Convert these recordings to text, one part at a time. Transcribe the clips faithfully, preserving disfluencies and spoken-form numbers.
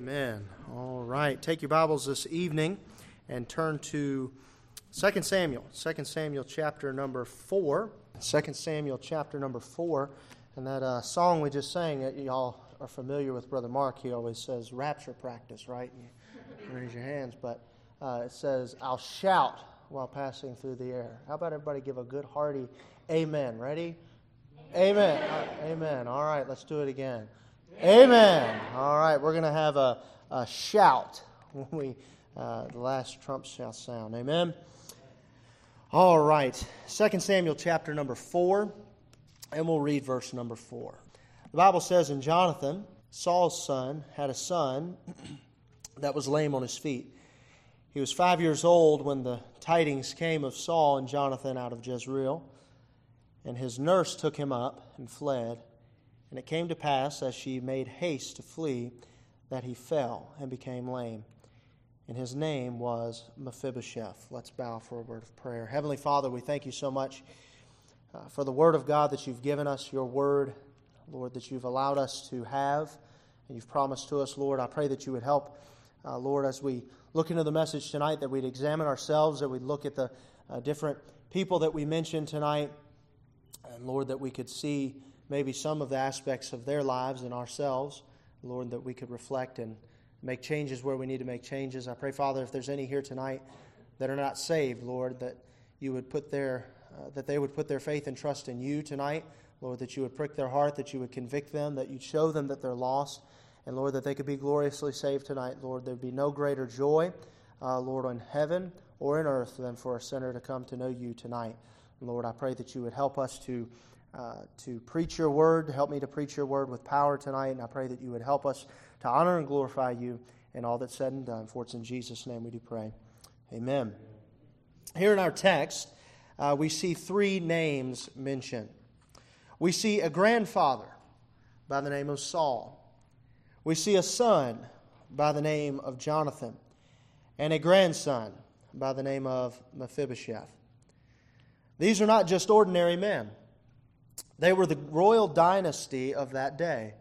Amen. All right. Take your Bibles this evening and turn to Second Samuel. Second Samuel chapter number four. Second Samuel chapter number four. And that uh, song we just sang, that y'all are familiar with Brother Mark. He always says rapture practice, right? You raise your hands. But uh, it says, I'll shout while passing through the air. How about everybody give a good hearty amen? Ready? Amen. Amen. Uh, amen. All right, let's do it again. Amen. All right, we're going to have a, a shout when we uh, the last trump shall sound. Amen. All right, Second Samuel chapter number four, and we'll read verse number four. The Bible says, "And Jonathan, Saul's son, had a son that was lame on his feet. He was five years old when the tidings came of Saul and Jonathan out of Jezreel, and his nurse took him up and fled. And it came to pass, as she made haste to flee, that he fell and became lame. And his name was Mephibosheth." Let's bow for a word of prayer. Heavenly Father, we thank you so much uh, for the word of God that you've given us, your word, Lord, that you've allowed us to have, and you've promised to us, Lord. I pray that you would help, uh, Lord, as we look into the message tonight, that we'd examine ourselves, that we'd look at the uh, different people that we mentioned tonight, and Lord, that we could see maybe some of the aspects of their lives and ourselves, Lord, that we could reflect and make changes where we need to make changes. I pray, Father, if there's any here tonight that are not saved, Lord, that you would put their, uh, that they would put their faith and trust in you tonight, Lord, that you would prick their heart, that you would convict them, that you'd show them that they're lost, and Lord, that they could be gloriously saved tonight. Lord, there'd be no greater joy, uh, Lord, in heaven or in earth than for a sinner to come to know you tonight. Lord, I pray that you would help us to Uh, to preach your word. Help me to preach your word with power tonight, and I pray that you would help us to honor and glorify you in all that's said and done. For it's in Jesus' name we do pray. Amen. Here in our text, uh, we see three names mentioned. We see a grandfather by the name of Saul. We see a son by the name of Jonathan, and a grandson by the name of Mephibosheth. These are not just ordinary men. They were the royal dynasty of that day.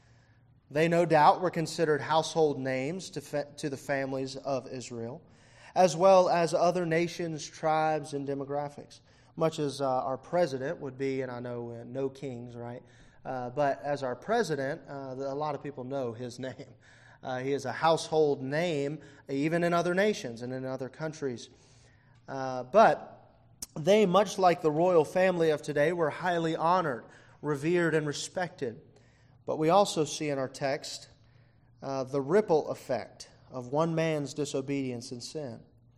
They no doubt were considered household names to, fa- to the families of Israel, as well as other nations, tribes, and demographics. Much as uh, our president would be, and I know uh, no kings, right? Uh, but as our president, uh, a lot of people know his name. Uh, he is a household name, even in other nations and in other countries. Uh, but They, much like the royal family of today, were highly honored, revered, and respected. But we also see in our text uh, the ripple effect of one man's disobedience and sin.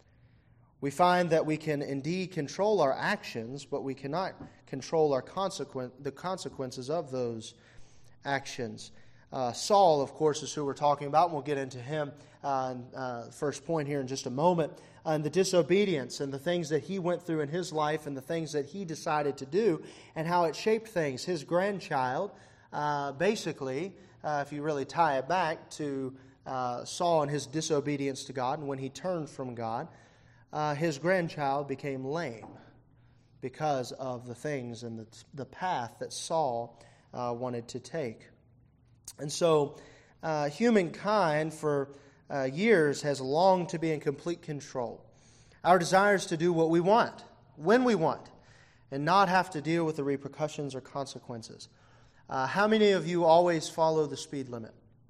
We find that we can indeed control our actions, but we cannot control our consequent, the consequences of those actions. Uh, Saul, of course, is who we're talking about, and we'll get into him uh, uh, first point here in just a moment. And the disobedience and the things that he went through in his life and the things that he decided to do and how it shaped things. His grandchild, uh, basically, uh, if you really tie it back to uh, Saul and his disobedience to God, and when he turned from God, uh, his grandchild became lame because of the things and the, the path that Saul uh, wanted to take. And so uh, humankind for uh, years has longed to be in complete control. Our desire is to do what we want, when we want, and not have to deal with the repercussions or consequences. Uh, how many of you always follow the speed limit?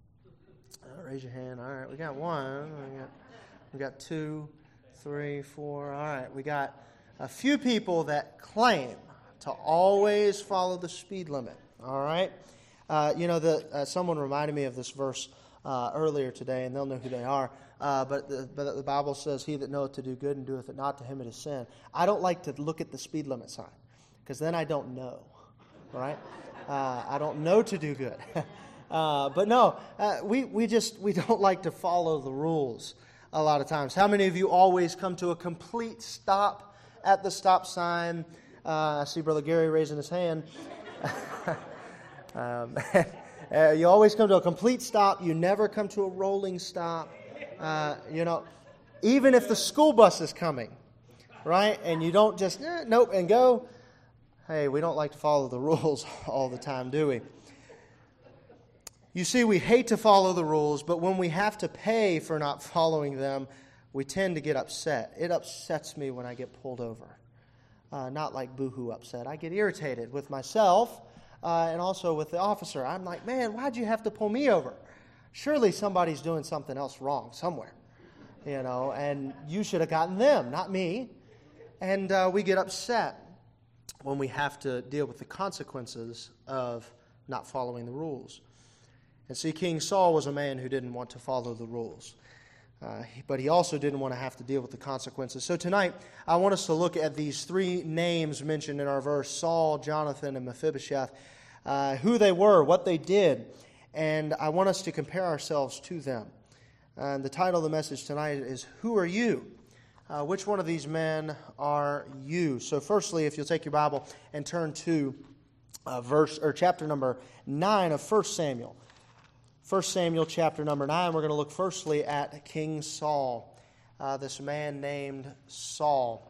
Uh, raise your hand. All right, we got one. We got, we got two, three, four. All right, we got a few people that claim to always follow the speed limit. All right. Uh, you know, the, uh, someone reminded me of this verse uh, earlier today, and they'll know who they are. Uh, but, the, but the Bible says, "He that knoweth to do good and doeth it not, to him it is sin." I don't like to look at the speed limit sign, because then I don't know, right? Uh, I don't know to do good. uh, but no, uh, we, we just, we don't like to follow the rules a lot of times. How many of you always come to a complete stop at the stop sign? Uh, I see Brother Gary raising his hand. Um, uh, you always come to a complete stop. You never come to a rolling stop. Uh, you know, even if the school bus is coming, right? And you don't just, eh, nope, and go. Hey, we don't like to follow the rules all the time, do we? You see, we hate to follow the rules, but when we have to pay for not following them, we tend to get upset. It upsets me when I get pulled over. Uh, not like boohoo upset. I get irritated with myself uh, and also with the officer. I'm like, man, why'd you have to pull me over? Surely somebody's doing something else wrong somewhere, you know, and you should have gotten them, not me. And uh, we get upset when we have to deal with the consequences of not following the rules. And see, King Saul was a man who didn't want to follow the rules. Uh, but he also didn't want to have to deal with the consequences. So tonight, I want us to look at these three names mentioned in our verse, Saul, Jonathan, and Mephibosheth, uh, who they were, what they did, and I want us to compare ourselves to them. And the title of the message tonight is, Who Are You? Uh, which one of these men are you? So firstly, if you'll take your Bible and turn to uh, verse or chapter number nine of First Samuel. First Samuel chapter number nine, we're going to look firstly at King Saul, uh, this man named Saul.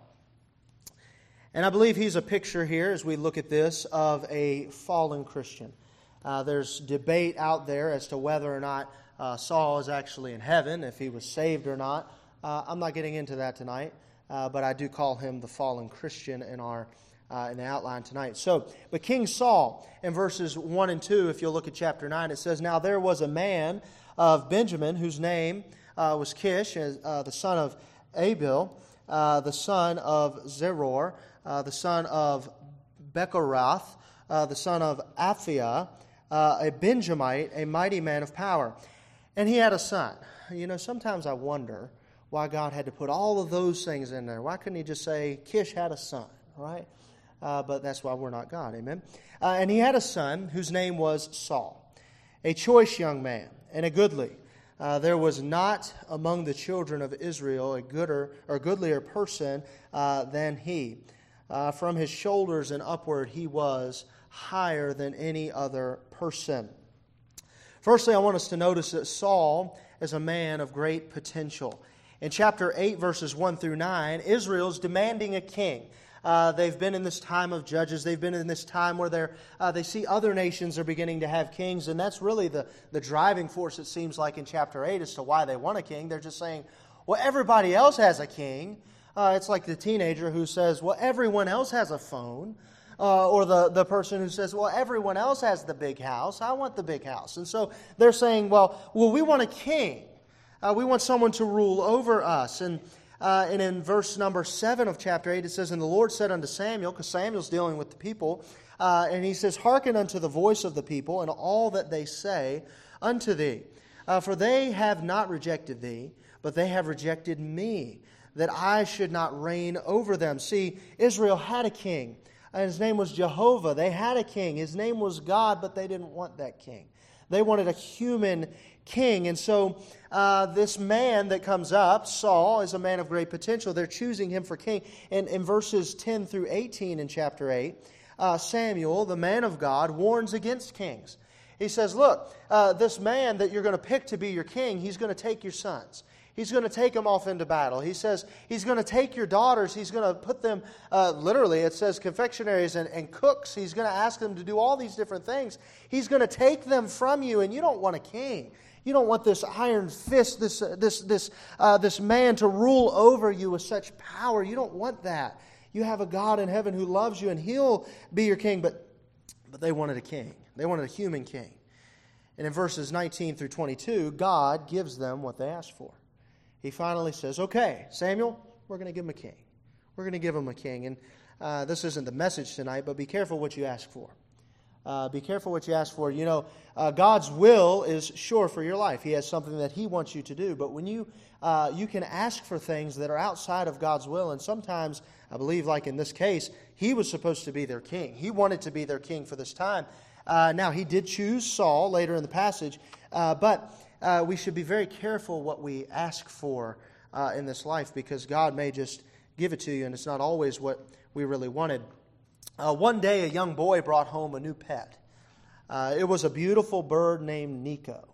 And I believe he's a picture here, as we look at this, of a fallen Christian. Uh, there's debate out there as to whether or not uh, Saul is actually in heaven, if he was saved or not. Uh, I'm not getting into that tonight, uh, but I do call him the fallen Christian in our Uh, in the outline tonight. So, but King Saul, in verses one and two, if you'll look at chapter nine, it says, Now there was a man of Benjamin whose name uh, was Kish, uh, the son of Abiel, uh, the son of Zeror, uh, the son of Bechorath, uh, the son of Aphiah, uh, a Benjamite, a mighty man of power. And he had a son. You know, sometimes I wonder why God had to put all of those things in there. Why couldn't he just say, Kish had a son, right? Uh, but that's why we're not God, amen? Uh, and he had a son whose name was Saul, a choice young man and a goodly. Uh, there was not among the children of Israel a gooder or goodlier person uh, than he. Uh, from his shoulders and upward he was higher than any other person. Firstly, I want us to notice that Saul is a man of great potential. In chapter eight, verses one through nine, Israel's demanding a king. Uh, they've been in this time of judges. They've been in this time where they're, uh, they see other nations are beginning to have kings. And that's really the, the driving force, it seems like, in chapter eight as to why they want a king. They're just saying, well, everybody else has a king. Uh, it's like the teenager who says, well, everyone else has a phone. Uh, or the, the person who says, well, everyone else has the big house. I want the big house. And so they're saying, well, well, we want a king. Uh, we want someone to rule over us. And Uh, and in verse number seven of chapter eight, it says, And the Lord said unto Samuel, because Samuel's dealing with the people, uh, and he says, Hearken unto the voice of the people, and all that they say unto thee. Uh, for they have not rejected thee, but they have rejected me, that I should not reign over them. See, Israel had a king, and his name was Jehovah. They had a king. His name was God, but they didn't want that king. They wanted a human king. And so uh, this man that comes up, Saul, is a man of great potential. They're choosing him for king. And in verses ten through eighteen in chapter eight, uh, Samuel, the man of God, warns against kings. He says, look, uh, this man that you're going to pick to be your king, he's going to take your sons. He's going to take them off into battle. He says he's going to take your daughters. He's going to put them, uh, literally, it says confectionaries and, and cooks. He's going to ask them to do all these different things. He's going to take them from you, and you don't want a king. You don't want this iron fist, this uh, this this uh, this man to rule over you with such power. You don't want that. You have a God in heaven who loves you, and He'll be your king. But but they wanted a king. They wanted a human king. And in verses nineteen through twenty-two, God gives them what they asked for. He finally says, okay, Samuel, we're going to give him a king. We're going to give him a king. And uh, this isn't the message tonight, but be careful what you ask for. Uh, be careful what you ask for. You know, uh, God's will is sure for your life. He has something that He wants you to do. But when you uh, you can ask for things that are outside of God's will, and sometimes, I believe, like in this case, He was supposed to be their king. He wanted to be their king for this time. Uh, now, He did choose Saul later in the passage, uh, but Uh, we should be very careful what we ask for uh, in this life, because God may just give it to you, and it's not always what we really wanted. Uh, one day, a young boy brought home a new pet. Uh, it was a beautiful bird named Nico.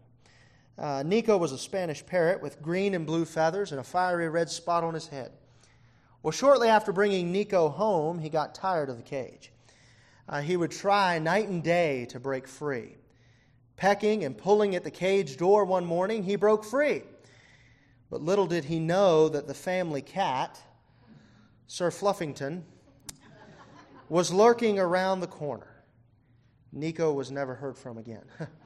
Uh, Nico was a Spanish parrot with green and blue feathers and a fiery red spot on his head. Well, shortly after bringing Nico home, he got tired of the cage. Uh, he would try night and day to break free. pecking and pulling at the cage door one morning, he broke free. But little did he know that the family cat, Sir Fluffington, was lurking around the corner. Nico was never heard from again.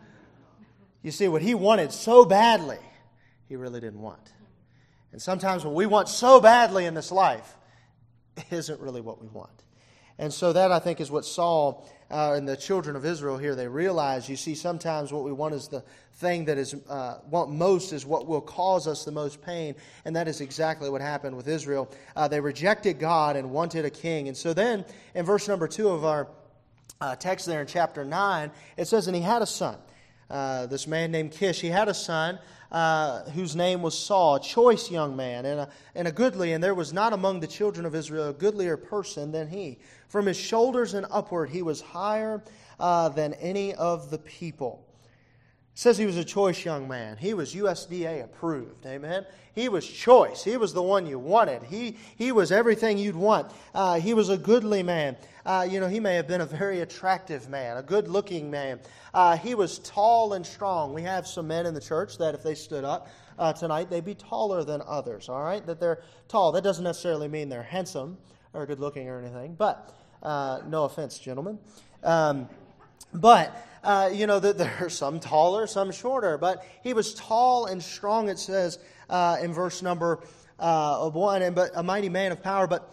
You see, what he wanted so badly, he really didn't want. And sometimes what we want so badly in this life isn't really what we want. And so that, I think, is what Saul uh, and the children of Israel here, they realize. You see, sometimes what we want is the thing that is uh, want most is what will cause us the most pain. And that is exactly what happened with Israel. Uh, they rejected God and wanted a king. And so then, in verse number two of our uh, text there in chapter nine, it says, and he had a son. Uh, this man named Kish, he had a son uh, whose name was Saul, a choice young man and a, and a goodly, and there was not among the children of Israel a goodlier person than he. From his shoulders and upward he was higher uh, than any of the people. It says he was a choice young man. He was U S D A approved. Amen. He was choice. He was the one you wanted. He he was everything you'd want. Uh, he was a goodly man. Uh, you know, he may have been a very attractive man, a good-looking man. Uh, he was tall and strong. We have some men in the church that if they stood up uh, tonight, they'd be taller than others, all right? That they're tall. That doesn't necessarily mean they're handsome or good-looking or anything, but uh, no offense, gentlemen. Um, but, uh, you know, that there are some taller, some shorter. But he was tall and strong, it says uh, in verse number uh, one, and but a mighty man of power, but...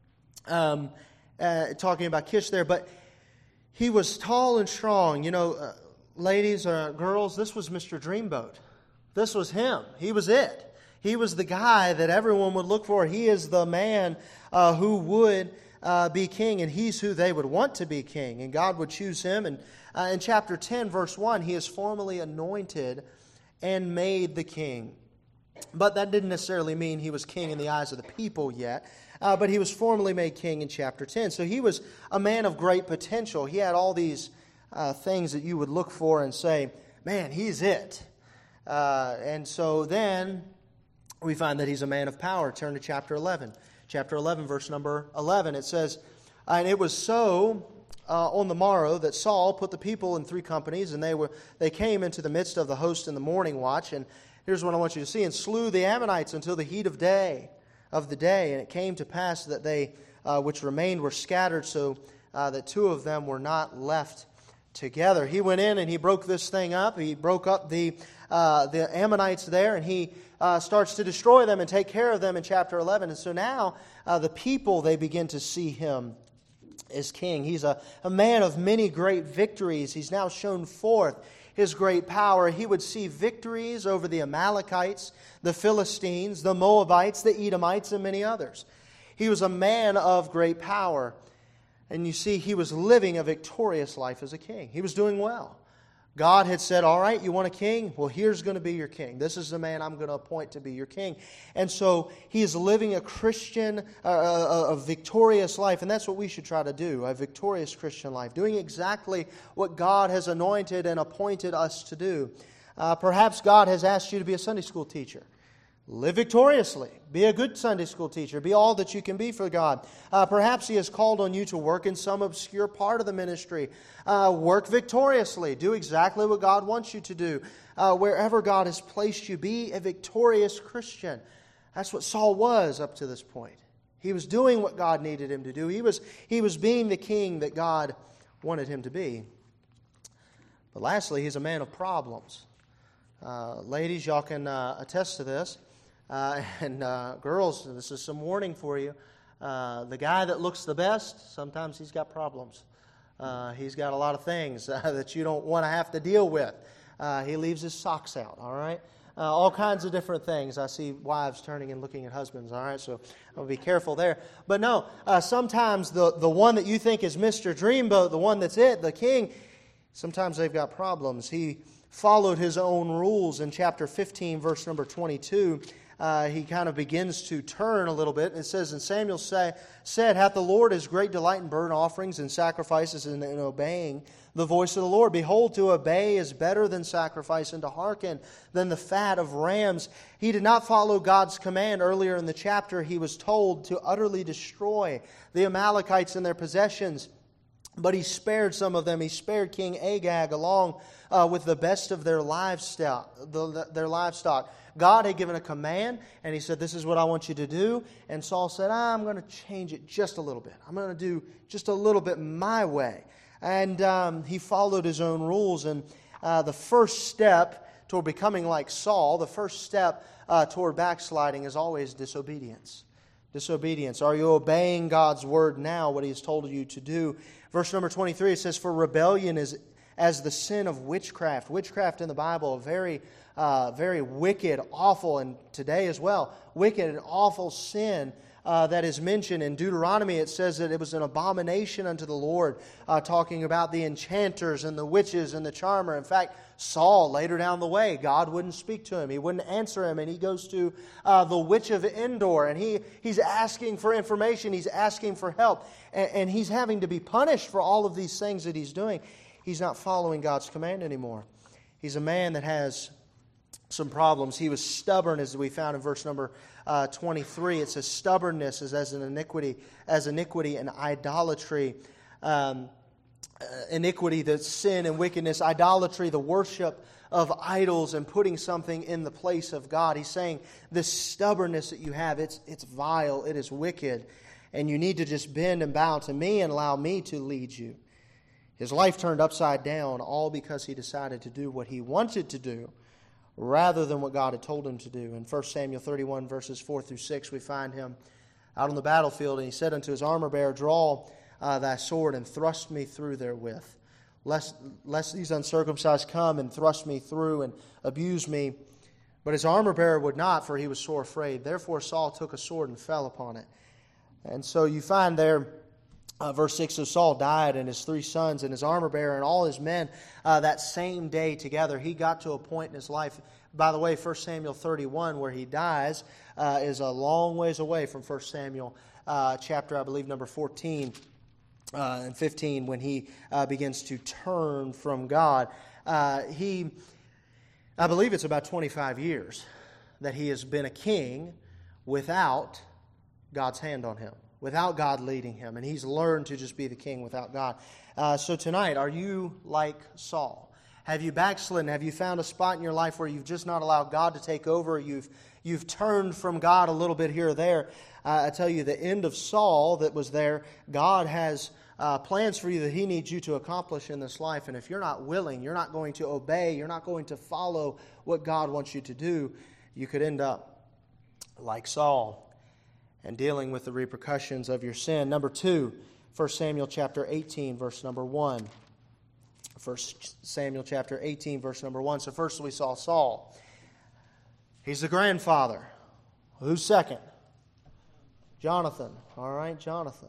Um, Uh, talking about Kish there, but he was tall and strong. You know, uh, ladies or uh, girls, this was Mister Dreamboat. This was him. He was it. He was the guy that everyone would look for. He is the man uh, who would uh, be king, and he's who they would want to be king, and God would choose him. And uh, in chapter ten, verse one, he is formally anointed and made the king. But that didn't necessarily mean he was king in the eyes of the people yet. Uh, but he was formally made king in chapter ten. So he was a man of great potential. He had all these uh, things that you would look for and say, man, he's it. Uh, and so then we find that he's a man of power. Turn to chapter eleven. Chapter eleven, verse number eleven. It says, and it was so uh, on the morrow that Saul put the people in three companies, and they were they came into the midst of the host in the morning watch. And here's what I want you to see. And slew the Ammonites until the heat of day. of the day, and it came to pass that they uh, which remained were scattered, so uh, that two of them were not left together. He went in and he broke this thing up. He broke up the uh, the Ammonites there, and he uh, starts to destroy them and take care of them in chapter eleven. And so now uh, the people, they begin to see him as king. He's a, a man of many great victories. He's now shown forth his great power. He would see victories over the Amalekites, the Philistines, the Moabites, the Edomites, and many others. He was a man of great power. And you see, he was living a victorious life as a king. He was doing well. God had said, all right, you want a king? Well, here's going to be your king. This is the man I'm going to appoint to be your king. And so he is living a Christian, uh, a, a victorious life. And that's what we should try to do, a victorious Christian life. Doing exactly what God has anointed and appointed us to do. Uh, perhaps God has asked you to be a Sunday school teacher. Live victoriously. Be a good Sunday school teacher. Be all that you can be for God. Uh, perhaps He has called on you to work in some obscure part of the ministry. Uh, work victoriously. Do exactly what God wants you to do. Uh, wherever God has placed you, be a victorious Christian. That's what Saul was up to this point. He was doing what God needed him to do. He was, he was being the king that God wanted him to be. But lastly, he's a man of problems. Uh, ladies, y'all can uh, attest to this. Uh, and uh, girls, this is some warning for you. Uh, the guy that looks the best, sometimes he's got problems. Uh, he's got a lot of things uh, that you don't want to have to deal with. Uh, he leaves his socks out, all right? Uh, all kinds of different things. I see wives turning and looking at husbands, all right? So I'll be careful there. But no, uh, sometimes the, the one that you think is Mister Dreamboat, the one that's it, the king, sometimes they've got problems. He followed his own rules in chapter fifteen, verse number twenty-two. Uh, he kind of begins to turn a little bit. It says, and Samuel say, said, hath the Lord his great delight in burnt offerings and sacrifices and in obeying the voice of the Lord? Behold, to obey is better than sacrifice, and to hearken than the fat of rams. He did not follow God's command. Earlier in the chapter, he was told to utterly destroy the Amalekites and their possessions. But he spared some of them. He spared King Agag along uh, with the best of their livestock. The, their livestock. God had given a command, and he said, this is what I want you to do. And Saul said, I'm going to change it just a little bit. I'm going to do just a little bit my way. And um, he followed his own rules. And uh, the first step toward becoming like Saul, the first step uh, toward backsliding is always disobedience. Disobedience. Are you obeying God's word now, what he has told you to do? Verse number twenty-three, it says, for rebellion is as the sin of witchcraft. Witchcraft in the Bible, a very, uh, very wicked, awful, and today as well, wicked and awful sin uh, that is mentioned. In Deuteronomy, it says that it was an abomination unto the Lord, uh, talking about the enchanters and the witches and the charmer. In fact, Saul, later down the way, God wouldn't speak to him. He wouldn't answer him. And he goes to uh, the witch of Endor. And he, he's asking for information. He's asking for help. And, and he's having to be punished for all of these things that he's doing. He's not following God's command anymore. He's a man that has some problems. He was stubborn, as we found in verse number uh, twenty-three. It says stubbornness is as an iniquity, as iniquity and idolatry. Um Uh, iniquity, the sin and wickedness, idolatry, the worship of idols and putting something in the place of God. He's saying this stubbornness that you have, it's it's vile, it is wicked, and you need to just bend and bow to me and allow me to lead you. His life turned upside down, all because he decided to do what he wanted to do rather than what God had told him to do. In First Samuel thirty-one, verses four through six, we find him out on the battlefield, and he said unto his armor bearer, draw Uh, thy sword and thrust me through therewith, lest, lest these uncircumcised come and thrust me through and abuse me. But his armor bearer would not, for he was sore afraid. Therefore Saul took a sword and fell upon it. And so you find there, uh, verse six, so Saul died, and his three sons, and his armor bearer, and all his men uh, that same day together. He got to a point in his life. By the way, First Samuel thirty-one, where he dies, uh, is a long ways away from First Samuel uh, chapter, I believe, number fourteen. Uh, and fifteen, when he uh, begins to turn from God. Uh, he, I believe it's about twenty-five years that he has been a king without God's hand on him, without God leading him. And he's learned to just be the king without God. Uh, so tonight, are you like Saul? Have you backslidden? Have you found a spot in your life where you've just not allowed God to take over? You've, you've turned from God a little bit here or there. Uh, I tell you, the end of Saul that was there, God has uh, plans for you that he needs you to accomplish in this life. And if you're not willing, you're not going to obey, you're not going to follow what God wants you to do, you could end up like Saul and dealing with the repercussions of your sin. Number two, First Samuel chapter eighteen, verse number one. First Samuel chapter eighteen, verse number one. So first we saw Saul. He's the grandfather. Who's second? Jonathan. All right, Jonathan.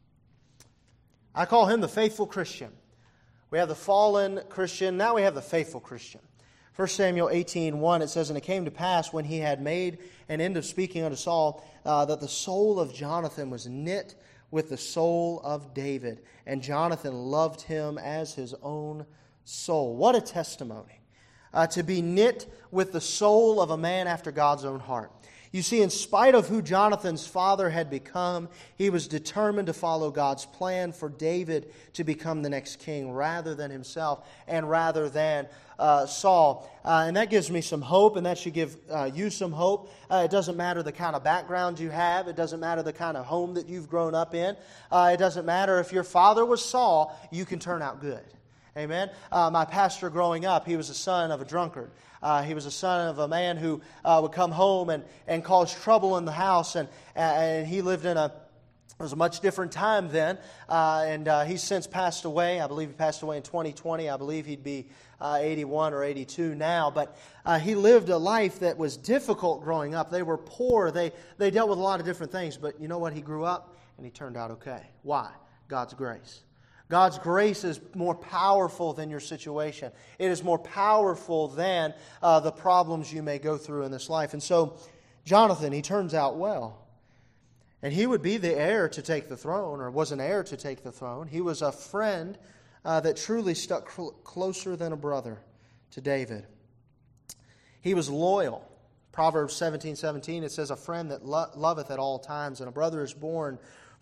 I call him the faithful Christian. We have the fallen Christian. Now we have the faithful Christian. First Samuel eighteen, one, it says, and it came to pass when he had made an end of speaking unto Saul, uh, that the soul of Jonathan was knit with the soul of David, and Jonathan loved him as his own soul. What a testimony. Uh, to be knit with the soul of a man after God's own heart. You see, in spite of who Jonathan's father had become, he was determined to follow God's plan for David to become the next king rather than himself and rather than uh, Saul. Uh, and that gives me some hope, and that should give uh, you some hope. Uh, it doesn't matter the kind of background you have. It doesn't matter the kind of home that you've grown up in. Uh, it doesn't matter if your father was Saul, you can turn out good. Amen. Uh, my pastor growing up, he was the son of a drunkard. Uh, he was a son of a man who uh, would come home and, and cause trouble in the house. And, and he lived in a, it was a much different time then. Uh, and uh, he's since passed away. I believe he passed away in twenty twenty. I believe he'd be uh, eighty-one or eighty-two now. But uh, he lived a life that was difficult growing up. They were poor. They, they dealt with a lot of different things. But you know what? He grew up and he turned out okay. Why? God's grace. God's grace is more powerful than your situation. It is more powerful than uh, the problems you may go through in this life. And so, Jonathan, he turns out well. And he would be the heir to take the throne, or was an heir to take the throne. He was a friend uh, that truly stuck cl- closer than a brother to David. He was loyal. Proverbs seventeen seventeen, it says, a friend that lo- loveth at all times, and a brother is born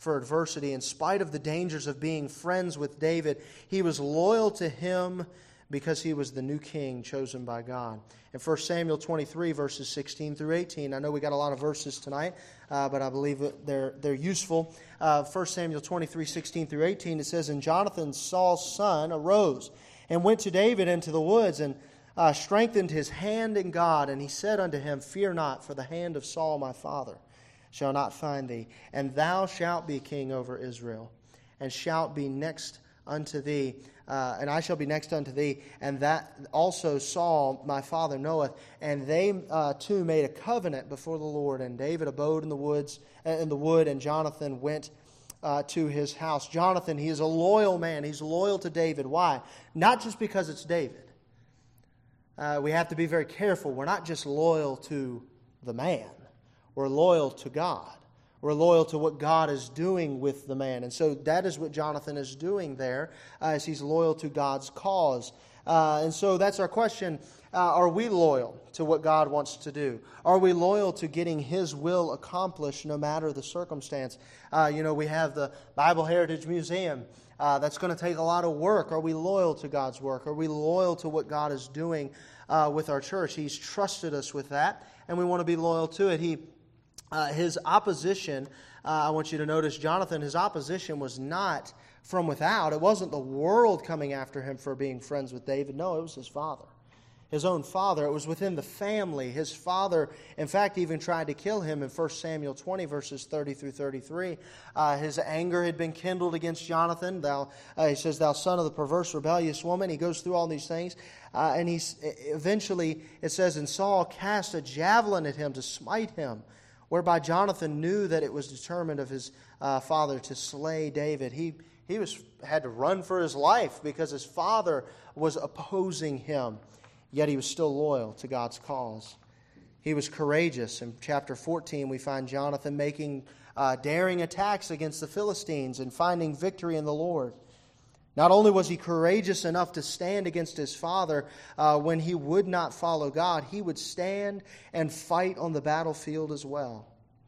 for adversity. In spite of the dangers of being friends with David, he was loyal to him because he was the new king chosen by God. In First Samuel twenty-three, verses sixteen through eighteen, I know we got a lot of verses tonight, uh, but I believe that they're, they're useful. Uh, First Samuel twenty-three, sixteen through eighteen, it says, And Jonathan, Saul's son, arose and went to David into the woods and uh, strengthened his hand in God. And he said unto him, Fear not, for the hand of Saul my father shall not find thee, and thou shalt be king over Israel, and shalt be next unto thee, uh, and I shall be next unto thee, and that also Saul my father knoweth. And they uh, two made a covenant before the Lord, and David abode in the woods, uh, in the wood, and Jonathan went uh, to his house. Jonathan, he is a loyal man. He's loyal to David. Why? Not just because it's David. Uh, we have to be very careful. We're not just loyal to the man. We're loyal to God. We're loyal to what God is doing with the man. And so that is what Jonathan is doing there, uh, as he's loyal to God's cause. Uh, and so that's our question. Uh, are we loyal to what God wants to do? Are we loyal to getting His will accomplished no matter the circumstance? Uh, you know, we have the Bible Heritage Museum. Uh, that's going to take a lot of work. Are we loyal to God's work? Are we loyal to what God is doing uh, with our church? He's trusted us with that, and we want to be loyal to it. He Uh, his opposition, uh, I want you to notice, Jonathan, his opposition was not from without. It wasn't the world coming after him for being friends with David. No, it was his father. His own father. It was within the family. His father, in fact, even tried to kill him in First Samuel twenty, verses thirty through thirty-three. Uh, his anger had been kindled against Jonathan. Thou, uh, he says, Thou son of the perverse, rebellious woman. He goes through all these things. Uh, and he's eventually, it says, And Saul cast a javelin at him to smite him, whereby Jonathan knew that it was determined of his uh, father to slay David. He he was had to run for his life because his father was opposing him, yet he was still loyal to God's cause. He was courageous. In chapter fourteen, we find Jonathan making uh, daring attacks against the Philistines and finding victory in the Lord. Not only was he courageous enough to stand against his father uh, when he would not follow God, he would stand and fight on the battlefield as well.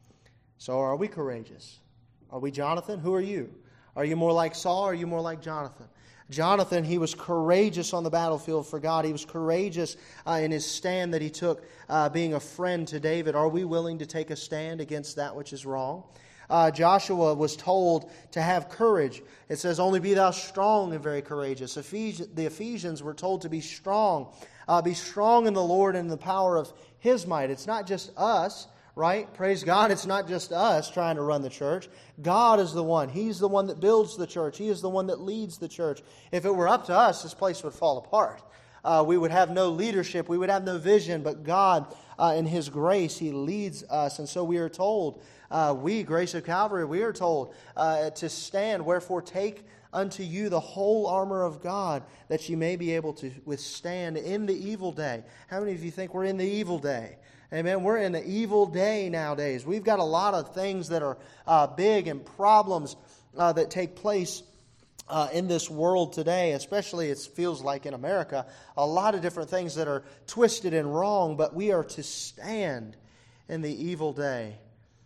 So are we courageous? Are we Jonathan? Who are you? Are you more like Saul or are you more like Jonathan? Jonathan, he was courageous on the battlefield for God. He was courageous uh, in his stand that he took uh, being a friend to David. Are we willing to take a stand against that which is wrong? Uh, Joshua was told to have courage. It says, Only be thou strong and very courageous. Ephes- the Ephesians were told to be strong. Uh, be strong in the Lord and in the power of His might. It's not just us, right? Praise God. It's not just us trying to run the church. God is the one. He's the one that builds the church. He is the one that leads the church. If it were up to us, this place would fall apart. Uh, we would have no leadership. We would have no vision. But God, uh, in His grace, He leads us. And so we are told, uh, we, Grace of Calvary, we are told uh, to stand. Wherefore take unto you the whole armor of God, that you may be able to withstand in the evil day. How many of you think we're in the evil day? Amen. We're in the evil day nowadays. We've got a lot of things that are uh, big and problems uh, that take place Uh, in this world today, especially it feels like in America, a lot of different things that are twisted and wrong, but we are to stand in the evil day,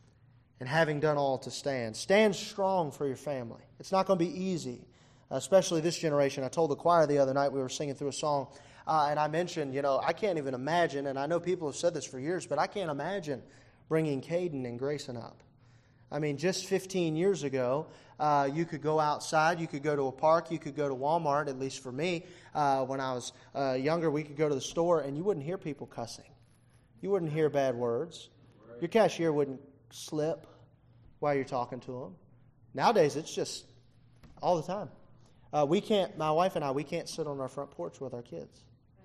and having done all to stand. Stand strong for your family. It's not going to be easy, especially this generation. I told the choir the other night, we were singing through a song, uh, and I mentioned, you know, I can't even imagine, and I know people have said this for years, but I can't imagine bringing Caden and Grayson up. I mean, just fifteen years ago, uh, you could go outside, you could go to a park, you could go to Walmart, at least for me. Uh, when I was uh, younger, we could go to the store, and you wouldn't hear people cussing. You wouldn't hear bad words. Your cashier wouldn't slip while you're talking to them. Nowadays, it's just all the time. Uh, we can't, my wife and I, we can't sit on our front porch with our kids.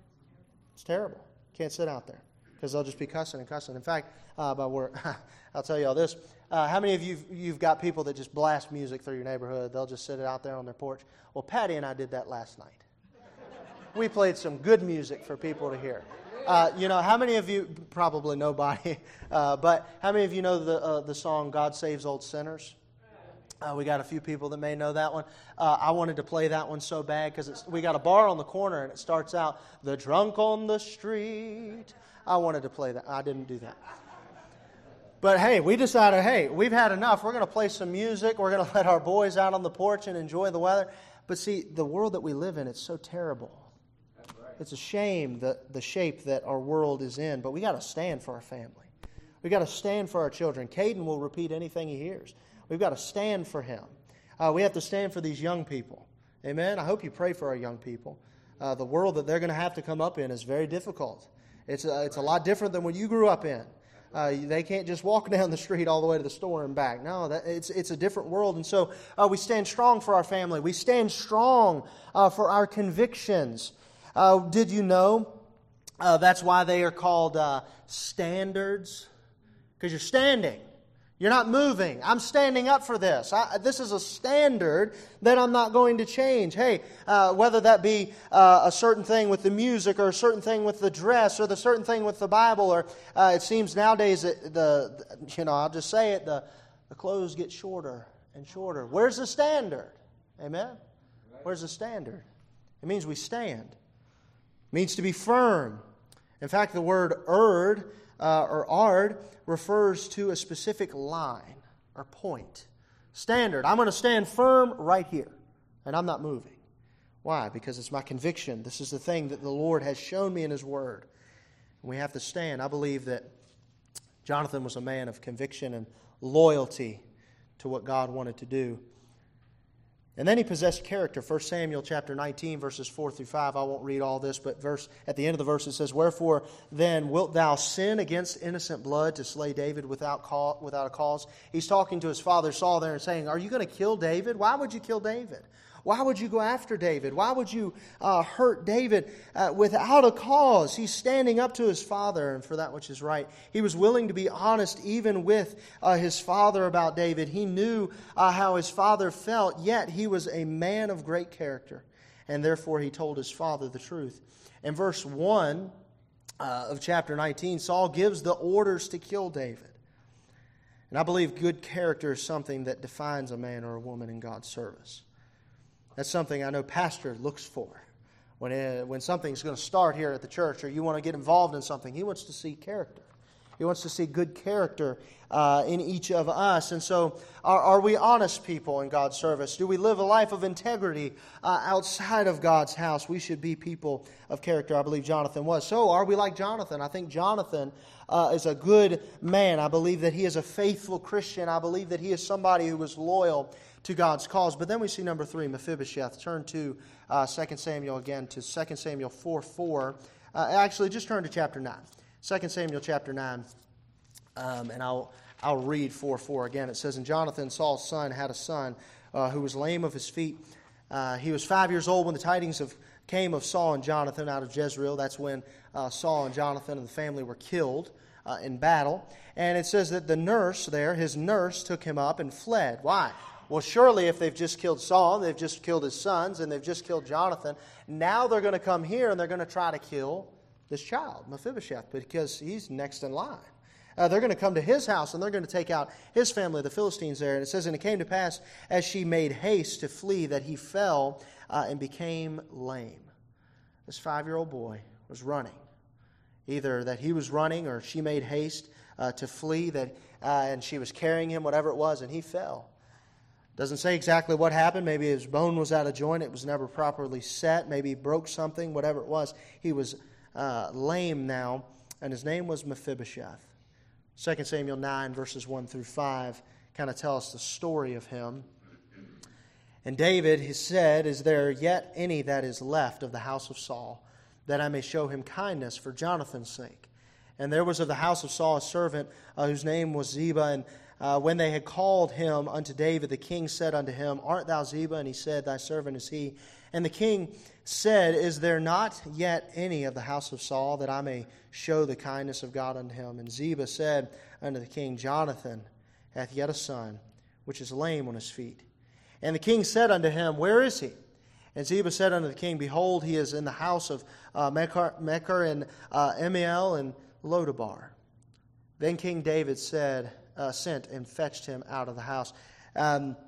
It's terrible. Can't sit out there because they'll just be cussing and cussing. In fact, uh, by word, I'll tell you all this. Uh, how many of you, you've got people that just blast music through your neighborhood? They'll just sit it out there on their porch. Well, Patty and I did that last night. We played some good music for people to hear. Uh, you know, how many of you, probably nobody, uh, but how many of you know the uh, the song God Saves Old Sinners? Uh, we got a few people that may know that one. Uh, I wanted to play that one so bad because we got a bar on the corner and it starts out, the drunk on the street. I wanted to play that. I didn't do that. But hey, we decided, hey, we've had enough. We're going to play some music. We're going to let our boys out on the porch and enjoy the weather. But see, the world that we live in, it's so terrible. That's right. It's a shame, the, the shape that our world is in. But we got to stand for our family. We got to stand for our children. Caden will repeat anything he hears. We've got to stand for him. Uh, we have to stand for these young people. Amen? I hope you pray for our young people. Uh, the world that they're going to have to come up in is very difficult. It's a, it's a lot different than what you grew up in. Uh, they can't just walk down the street all the way to the store and back. No, that, it's it's a different world. And so uh, we stand strong for our family. We stand strong uh, for our convictions. Uh, did you know uh, that's why they are called uh, standards? Because you're standing. You're not moving. I'm standing up for this. I, this is a standard that I'm not going to change. Hey, uh, whether that be uh, a certain thing with the music or a certain thing with the dress or the certain thing with the Bible, or uh, it seems nowadays that the, you know, I'll just say it, the, the clothes get shorter and shorter. Where's the standard? Amen? Where's the standard? It means we stand. It means to be firm. In fact, the word erd, Uh, or ard refers to a specific line or point. Standard. I'm going to stand firm right here, and I'm not moving. Why? Because it's my conviction. This is the thing that the Lord has shown me in His Word. And we have to stand. I believe that Jonathan was a man of conviction and loyalty to what God wanted to do. And then he possessed character. First Samuel chapter nineteen, verses four through five. I won't read all this, but verse at the end of the verse it says, "Wherefore then wilt thou sin against innocent blood to slay David without cause, without a cause?" He's talking to his father Saul there and saying, "Are you going to kill David? Why would you kill David? Why would you go after David? Why would you uh, hurt David uh, without a cause?" He's standing up to his father and for that which is right. He was willing to be honest even with uh, his father about David. He knew uh, how his father felt, yet he was a man of great character. And therefore he told his father the truth. In verse one uh, of chapter nineteen, Saul gives the orders to kill David. And I believe good character is something that defines a man or a woman in God's service. That's something I know pastor looks for. When, it, when something's going to start here at the church or you want to get involved in something, he wants to see character. He wants to see good character uh, in each of us. And so are, are we honest people in God's service? Do we live a life of integrity uh, outside of God's house? We should be people of character. I believe Jonathan was. So are we like Jonathan? I think Jonathan uh, is a good man. I believe that he is a faithful Christian. I believe that he is somebody who was loyal to God's cause. But then we see number three, Mephibosheth. Turn to uh, Second Samuel again, to Second Samuel four four. Uh, actually, just turn to chapter nine. Second Samuel chapter nine, um, and I'll I'll read four four again. It says, "And Jonathan, Saul's son, had a son uh, who was lame of his feet. Uh, he was five years old when the tidings of came of Saul and Jonathan out of Jezreel." That's when uh, Saul and Jonathan and the family were killed uh, in battle. And it says that the nurse there, his nurse, took him up and fled. Why? Well, surely if they've just killed Saul, they've just killed his sons, and they've just killed Jonathan, now they're going to come here and they're going to try to kill this child, Mephibosheth, because he's next in line. Uh, they're going to come to his house and they're going to take out his family, the Philistines there. And it says, "And it came to pass, as she made haste to flee, that he fell uh, and became lame." This five-year-old boy was running. Either that he was running or she made haste uh, to flee, that uh, and she was carrying him, whatever it was, and he fell. Doesn't say exactly what happened. Maybe his bone was out of joint. It was never properly set. Maybe he broke something. Whatever it was, he was uh, lame now, and his name was Mephibosheth. Second Samuel nine, verses one through five, kind of tell us the story of him. "And David, he said, Is there yet any that is left of the house of Saul, that I may show him kindness for Jonathan's sake? And there was of the house of Saul a servant uh, whose name was Ziba, and Uh, when they had called him unto David, the king said unto him, Art thou Ziba? And he said, Thy servant is he. And the king said, Is there not yet any of the house of Saul, that I may show the kindness of God unto him? And Ziba said unto the king, Jonathan hath yet a son, which is lame on his feet. And the king said unto him, Where is he? And Ziba said unto the king, Behold, he is in the house of uh, Mechar, Mechar and uh, Amiel and Lodabar. Then King David said, Uh, sent and fetched him out of the house. Um,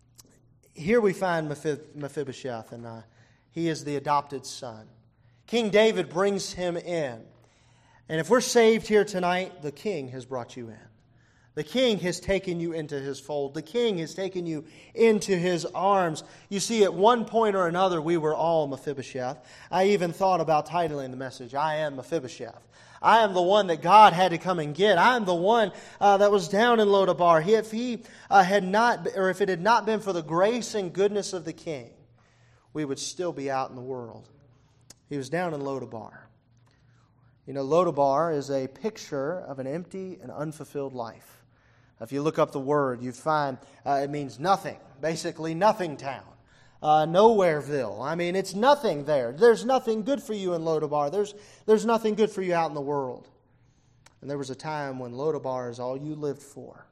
here we find Mephibosheth, and uh, he is the adopted son. King David brings him in. And if we're saved here tonight, the king has brought you in. The King has taken you into His fold. The King has taken you into His arms. You see, at one point or another, we were all Mephibosheth. I even thought about titling the message, I Am Mephibosheth. I am the one that God had to come and get. I am the one uh, that was down in Lodabar. He, if he uh, had not, or if it had not been for the grace and goodness of the King, we would still be out in the world. He was down in Lodabar. You know, Lodabar is a picture of an empty and unfulfilled life. If you look up the word, you find uh, it means nothing. Basically, nothing town. Uh, Nowhereville. I mean, it's nothing there. There's nothing good for you in Lodabar. There's, there's nothing good for you out in the world. And there was a time when Lodabar is all you lived for.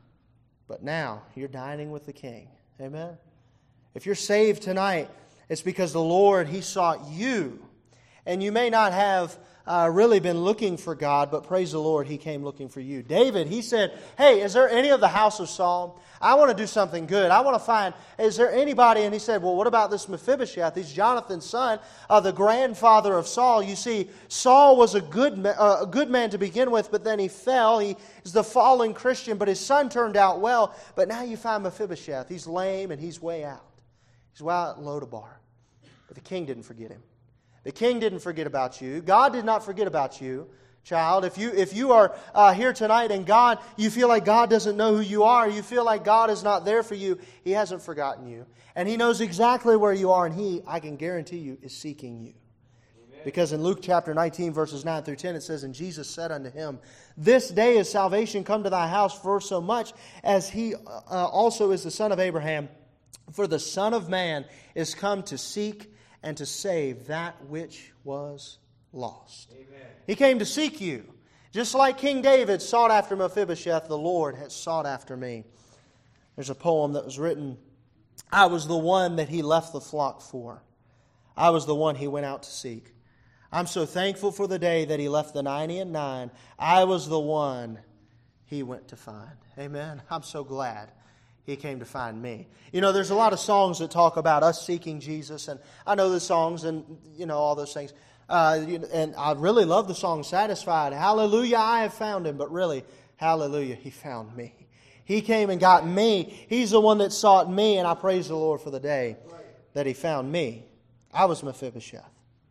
But now, you're dining with the King. Amen? If you're saved tonight, it's because the Lord, He sought you. And you may not have Uh, really been looking for God, but praise the Lord, He came looking for you. David, he said, hey, is there any of the house of Saul? I want to do something good. I want to find, is there anybody? And he said, well, what about this Mephibosheth? He's Jonathan's son, uh, the grandfather of Saul. You see, Saul was a good, ma- uh, a good man to begin with, but then he fell. He is the fallen Christian, but his son turned out well. But now you find Mephibosheth. He's lame and he's way out. He's way out in Lodabar. But the king didn't forget him. The King didn't forget about you. God did not forget about you, child. If you if you are uh, here tonight and God, you feel like God doesn't know who you are, you feel like God is not there for you, He hasn't forgotten you. And He knows exactly where you are, and He, I can guarantee you, is seeking you. Amen. Because in Luke chapter nineteen, verses nine through ten, it says, and Jesus said unto him, this day is salvation come to thy house, for so much as he uh, also is the son of Abraham. For the Son of Man is come to seek and to save that which was lost. Amen. He came to seek you. Just like King David sought after Mephibosheth, the Lord has sought after me. There's a poem that was written, I was the one that He left the flock for. I was the one He went out to seek. I'm so thankful for the day that He left the ninety and nine. I was the one He went to find. Amen. I'm so glad He came to find me. You know, there's a lot of songs that talk about us seeking Jesus, and I know the songs and, you know, all those things. Uh, and I really love the song Satisfied. Hallelujah, I have found Him. But really, hallelujah, He found me. He came and got me. He's the one that sought me, and I praise the Lord for the day that He found me. I was Mephibosheth.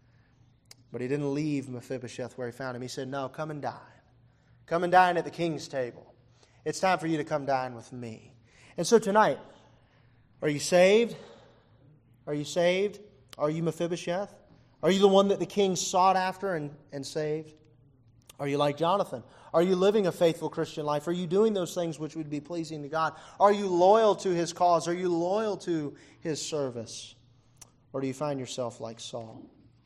But He didn't leave Mephibosheth where He found him. He said, no, come and dine. Come and dine at the King's table. It's time for you to come dine with me. And so tonight, are you saved? Are you saved? Are you Mephibosheth? Are you the one that the King sought after and, and saved? Are you like Jonathan? Are you living a faithful Christian life? Are you doing those things which would be pleasing to God? Are you loyal to His cause? Are you loyal to His service? Or do you find yourself like Saul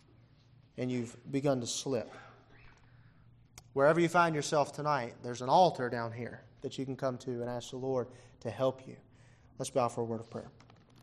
and you've begun to slip? Wherever you find yourself tonight, there's an altar down here that you can come to and ask the Lord to help you. Let's bow for a word of prayer.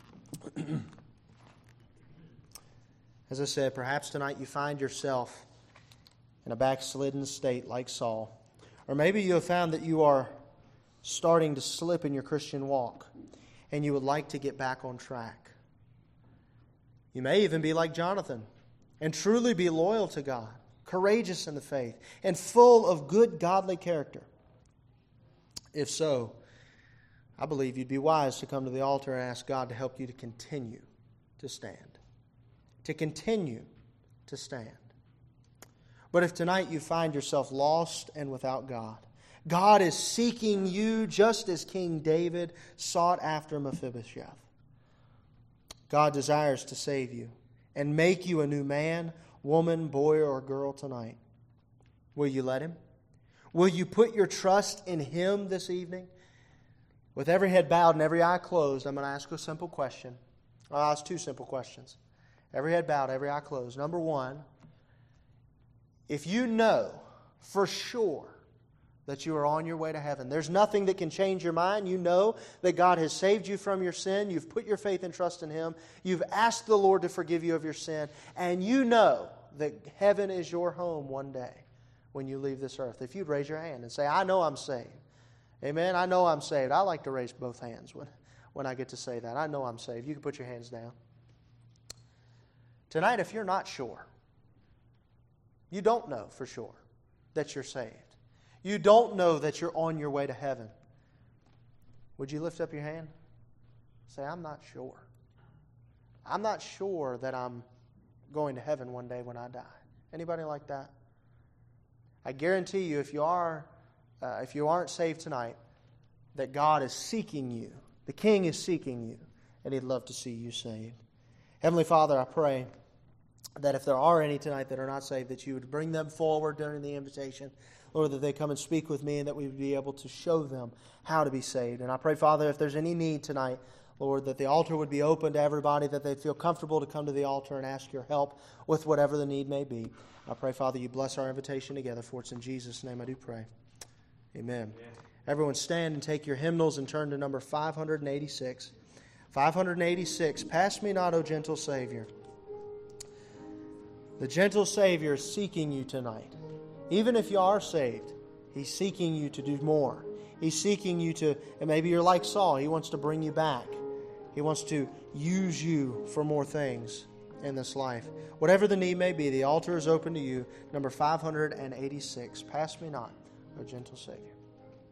As I said, perhaps tonight you find yourself in a backslidden state like Saul. Or maybe you have found that you are starting to slip in your Christian walk and you would like to get back on track. You may even be like Jonathan and truly be loyal to God, courageous in the faith, and full of good godly character. If so, I believe you'd be wise to come to the altar and ask God to help you to continue to stand. To continue to stand. But if tonight you find yourself lost and without God, God is seeking you just as King David sought after Mephibosheth. God desires to save you and make you a new man, woman, boy, or girl tonight. Will you let Him? Will you put your trust in Him this evening? With every head bowed and every eye closed, I'm going to ask a simple question. I'll ask two simple questions. Every head bowed, every eye closed. Number one, if you know for sure that you are on your way to heaven, there's nothing that can change your mind. You know that God has saved you from your sin. You've put your faith and trust in Him. You've asked the Lord to forgive you of your sin. And you know that heaven is your home one day when you leave this earth. If you'd raise your hand and say, I know I'm saved. Amen. I know I'm saved. I like to raise both hands when, when I get to say that. I know I'm saved. You can put your hands down. Tonight, if you're not sure, you don't know for sure that you're saved. You don't know that you're on your way to heaven. Would you lift up your hand? Say, I'm not sure. I'm not sure that I'm going to heaven one day when I die. Anybody like that? I guarantee you, if you are, uh, if you aren't saved tonight, that God is seeking you. The King is seeking you, and He'd love to see you saved. Heavenly Father, I pray that if there are any tonight that are not saved, that you would bring them forward during the invitation. Lord, that they come and speak with me and that we would be able to show them how to be saved. And I pray, Father, if there's any need tonight, Lord, that the altar would be open to everybody, that they'd feel comfortable to come to the altar and ask your help with whatever the need may be. I pray, Father, you bless our invitation together, for it's in Jesus' name I do pray. Amen. Amen. Everyone stand and take your hymnals and turn to number five eighty-six. five eighty-six, Pass me not, O gentle Savior. The gentle Savior is seeking you tonight. Even if you are saved, He's seeking you to do more. He's seeking you to, and maybe you're like Saul, He wants to bring you back. He wants to use you for more things in this life. Whatever the need may be, the altar is open to you. Number five eighty-six, Pass me not, O gentle Savior.